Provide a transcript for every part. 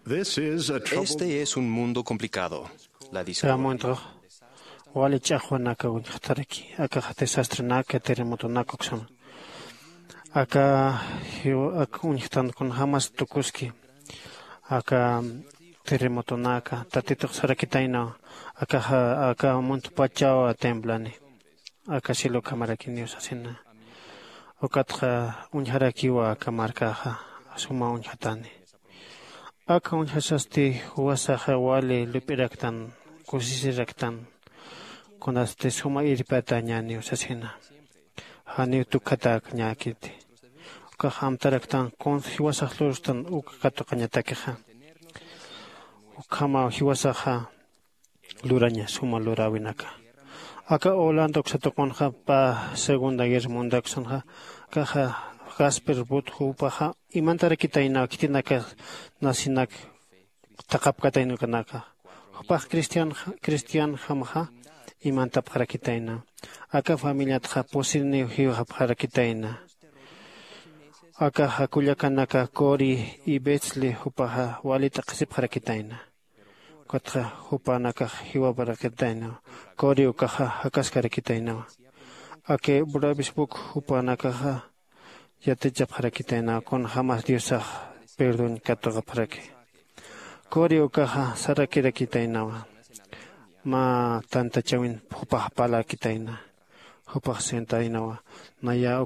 Este es un mundo complicado. La Ramondro, wali chahwanaka unjtariki, aka desastrenaka terremotonaka oksana. Aka unjtan con jamás tukuski, aka terremotonaka, tatitok sarakitaina, aka montupachao temblani, aka silo kamarakinios asina. Okatja unjarakiwa aka markaja, suma unjatani. Aka unjasasti huasaja wali lupiraktan, kusisiraktan, konaste suma iripata ñani usasina. Hani tukatak ñakiti. Uka hamtaraktan kon hiwasaj lurustan uka kato kañatakeja. Ukama hiwasaja luraña suma lurawinaka. Aka Orlando ksatokonja pa Segunda Guerra Mundial ksanja kaja Gasper Buthupaja imantarakitaina kitinaka nasinak takapkatainu kanaka. Hupaj Cristian jamaja imanta parakitaina. Aka familia tja posini hiwa parakitaina. Aka hakullakanaka Kori y Betzli hupaja walita qisip parakitaina. Kotja hupanaka hiwa parakitaina. Kori ukaja hakaskarakitaina. Ake burabisbuk hupanaka yatecha parakitaina con jamás Diosaj perdón katoga parake. Kori ukaja sarakirakitaina. Ma tanta chawin hupah pala kitaina hupah sentainawa naya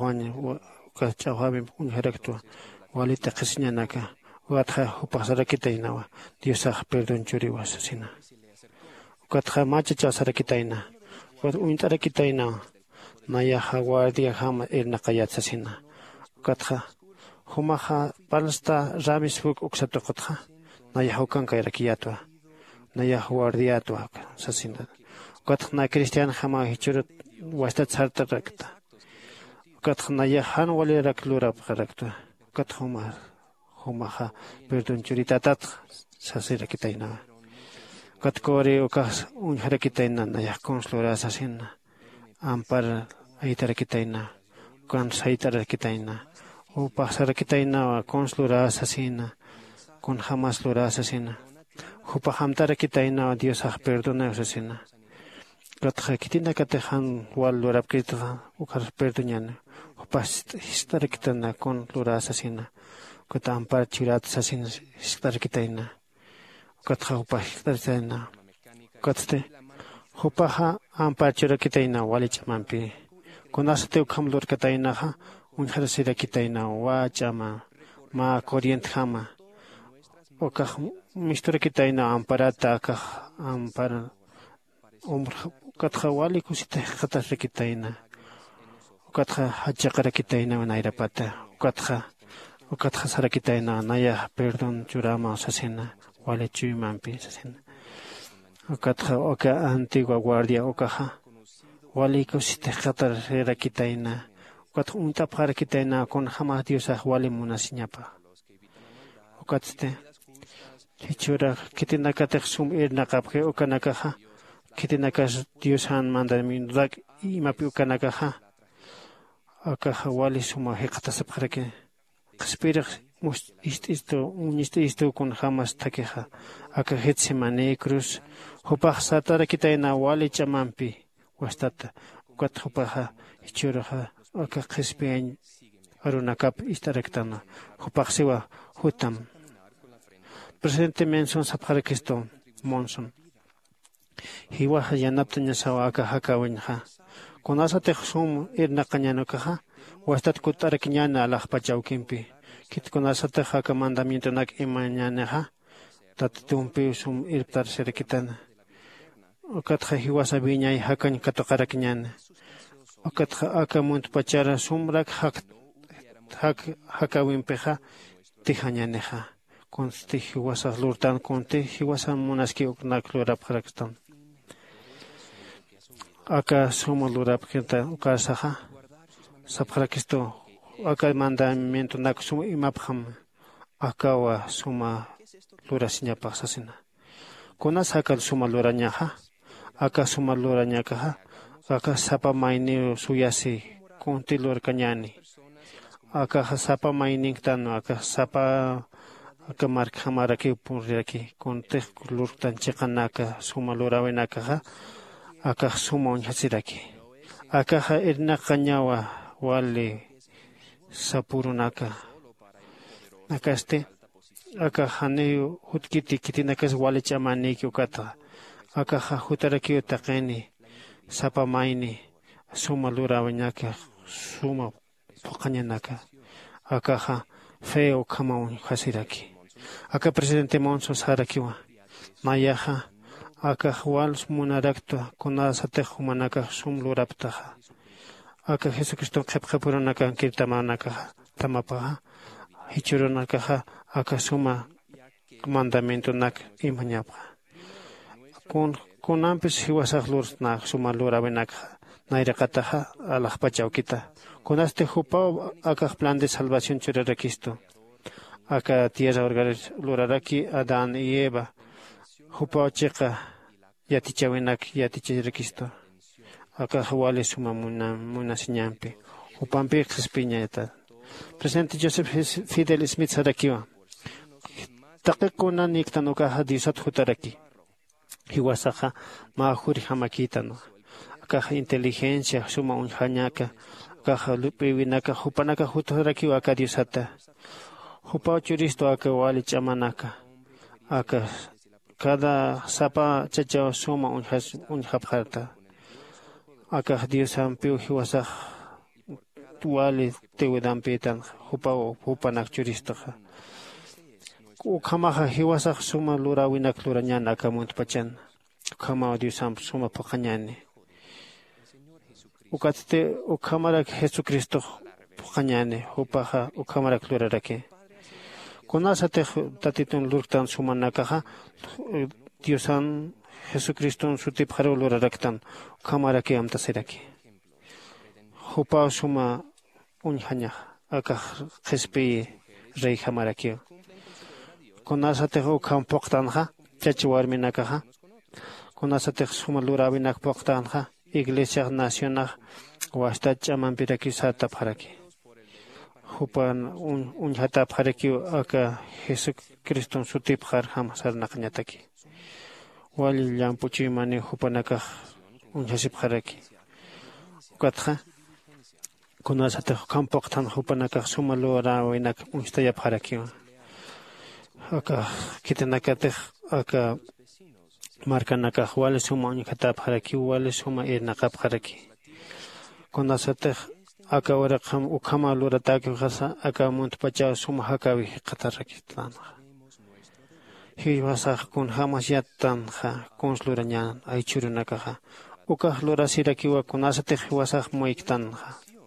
ukachahwami unharaktua walita qisñanaka watja hupah sarakitainawa Diosaj perdón churiwas sina ukatja machacha sarakitaina wat uintarakitaina naya guardia hama irnaqayatsa sina ukatja humaja palsta rabisbuk uksatoqotja naya hukanka irakiyatwa naya guardiato sasina katna cristian jama hichurut wasta tsarta rakta katna ya han wali raklura rakta kathuma humaha perdon churitatat sasira kitaina katkore ukas unhara kitaina naya conslora sasina ampar aitara kitaina kan saitara kitaina upasara kitaina conslora sasina con jamás lora sasina Hupa hamtara kitaina Dios perdona usasina. Katja kitina katejan wal lurap kita ukar perdonan. Hupa histar kitana con lura asasina. Kata ampar chirat asasina histar kitaina. Katja hupa histar kitaina. Katste hupa ha ampar chirat kitaina wali chamampi. Konasate ukam lur kitaina ha unhar sira kitaina wa chama ma corriente hama. Okah mistura kitaina amparata akah ampar katja wali kusita katja kitaina katja hachakara kitaina nairapata katja sara kitaina naya perdón churama sasina wali chuyampi sasina katja oka antigua guardia okaja wali kusita katja kitaina katja untapara kitaina con jamás Diosa wali munasiñapa okatste Hichura kitinaka sum irnaqapke ukanakaha kitinaka Dios han mandamin rak imapi ukanakaha akaha wali suma hiqtasapharake qspiraq isto con jamás takeha aka Getsemane cruz hupaq satara kitaina wali chamampi wastata ukat hupaha hichuraha aka qspian arunakap istaraktana hupaq siwa hutam Presidente Menson Saparakisto Monson. Hiwa Hayanaptanya Sawaka Hakawinha. Konasa Texum Irnakanyanokaha, Wastat Kutarakinyana Alachpachau Kimpi. Kit Konasa Tehaka Mandamiento Nak Imanyanaha, Tatumpi Sum Irptar Serikitan. Okatha Hiwasa Viñay Hakan Katokarakinyan. Okatha Akamunt Pachara Sumrak Hakawimpeha Tihanyaneha. Conste hiwasa lurtan conte hiwasa monaski uknak lurap haraktan. Aka suma lurap kita ukasaha sapharakisto aka mandamiento nak suma imapham akawa suma lurasinya pasasina. Konas akal suma luranyaha aka suma luranyakaha aka sapa maini suyasi conte lur kanyani aka sapa mining tan aka sapa aka marka hamaraki purraki conte lurtan chiqanaka suma lurawenaka aka suma unhasiraki aka irna qañawa wali sapurunaka aka haneyo hutkiti kitinakas wali chamaniki ukata aka hutaraki utaqeni sapamaini suma lurawenaka suma poqañanaka aka feo kama hasiraki aka presidente Monson Sarakiwa mayaha aka wal munarakta kunasate humanaka sumluraptaha aka Jesucristo qepqepuranaka kirtamanaka tamapaha hichurunaka aka suma mandamiento nak imañapa kunampis hiwasaqlurna suma lurawenaka nairaqataha alaqpachawkita kunaste hupao aka plan de salvación churarakisto aka tierra luraraki Adán y Eva hupao chiqa yatichirakisto aka wale suma muna siñampi hupampi qispiñata presidente Joseph Fidel Smith Sarakiwa taqikuna niktanukaha Diosat hutaraki hiwasaqa mahuri hamakitano aka inteligencia suma unhañaka aka lupiwinaka hupanaka hutaraki aka Diosata hupao churisto aka wali chamanaka aka cada sapa chachaw suma unhapjarta aka Diosampiu hiwasaq wali tewidampitan hupao hupanak churistoqa ukamaha hiwasaq suma lurawinak lurañana aka muntpachan ukama Diosam suma paqañani ukatite ukamarak Jesucristo paqañani hupaja ukamarak luraraki kunasate tatitun lurtan sumanakaja Diosan Jesucristo sutipjaro luraraktan ukamaraki amtasiraki hupao suma unhaña aka qispi rey hamaraki kunasate ukam poqtanja chachiwarminakaja kunasate suma lurawinak poqtanja Iglesia Nacional wasta chamampiraki sata pharaki hupan unhata pharaki aka Jesucristo sutipjar hamasar naqñataki wali llampuchi mani hupanaka unhasip pharaki ukatja kunasate kampoqtan hupanaka sumalura winak unstaya pharaki aka kitanakate aka markanaka wale suma unikata pharaki wale suma irnaqap pharaki kunasate aka waraqam ukama lurataki khasa aka muntpacha suma hakawi qataraki tan hiwasaq kun hamasyatan kha konslurañan aychurunaka uka lurasiraki wa kunasate hiwasaq moiktan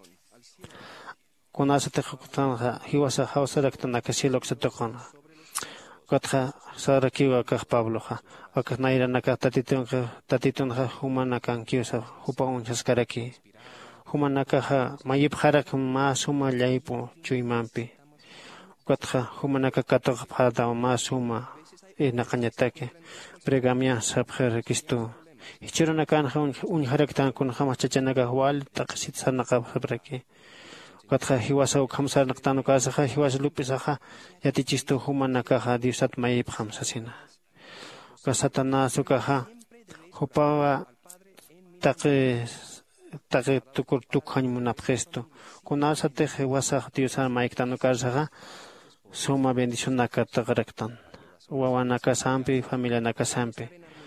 kunasate khuktan hiwasaq hawsaraktanaka siloksatoqan katja sarakiwa kah Pablo aka nairanaka tatitun humanaka kiusa hupa unchaskaraki humanaka mayipharak ma suma llaipu chuymampi katja humanaka katoq phada ma suma naqañatake pregamia sabjerakisto hichurunaka unharaktan kun hamachachanaka wal taqsit sanaka habraki katja hiwasa ukhamsar naqtanu kasaja hiwasa lupisaja yatichisto humanaka Diosat mayip hamsasina kasatana sukaja hupawa taqe tukur tukhañ munapgesto kunasate hiwasa Diosat mayiktanu kasaja suma bendicionaka taqraktan wawanaka sampi familia naka sampi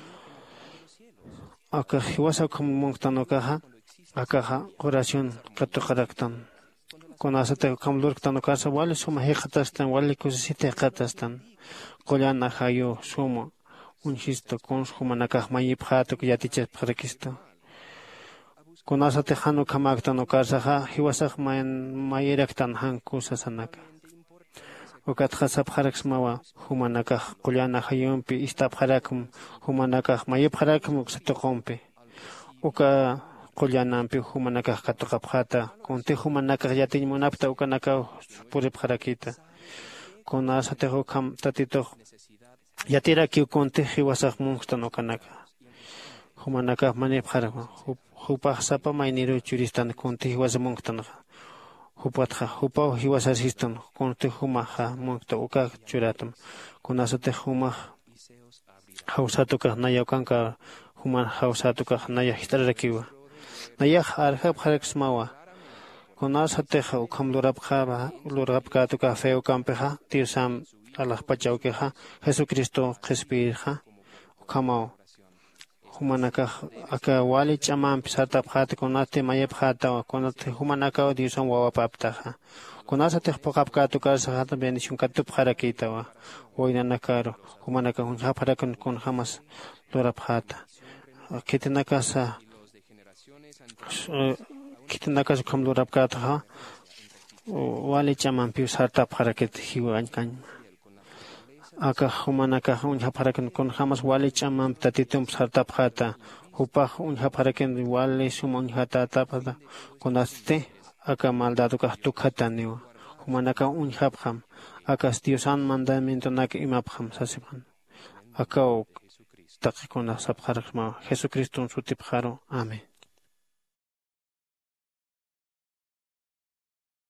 aka hiwasa ukhamunqtanukaja akaja oración katuqaraktan kunasate kamlurqtanu kasa wali suma hiqatastan wali kusisite qatastan qollana hayo suma unhisto humanaka mayiphatuk yatichapqrakisto kunasate hanu kamaktanu kasaja hiwasaq mayiraktan hankusa sanaka ukatja sapjaraksmawa humanaka qollana hayumpi istapjarakum humanaka mayipjarakum uksatoqompi uka qollanampi humanaka katuqapjata kunti humanaka yatimunapta ukanaka puripjarakita kunasate hukam tatito yatiraki kunti hiwasaq munqtan ukanaka humanaka manipjarakum hupaq sapa mayniru churistan kunti hiwasa munqtan Hupatja, hupa hiwasasiston, con te humaja, muerto, uka churatum, con asate humaj, hausatuka, nayokanka, human hausatuka, naya histrarekiwa. Nayah arhab hareksmawa, con asateja, ukam lurapka tuka feo campeja, tirsam alajpachaukeja, Jesucristo, Jespirja, ukamao. Humanaka aka wali chaman pisata phate konate maye phata konate humanaka dison wawa paptaha konasa te phokapka to kar sahata benishun katu phara kitawa oina nakaro humanaka hun phara kon hamas lora phata kitinaka sa kitinaka kham lora phata wali chaman pisata phara kit hiwan kan aka humanaka unha parakan kon hamas wali chamam tatitum sarta phata hupa unha parakan wali sumon hata tapada konaste aka maldado ka tukhata niwa humanaka unha pham aka diosan mandamiento nak imapkham sasiban aka tak kona sabkharma Jesucristo sutipkharo amen.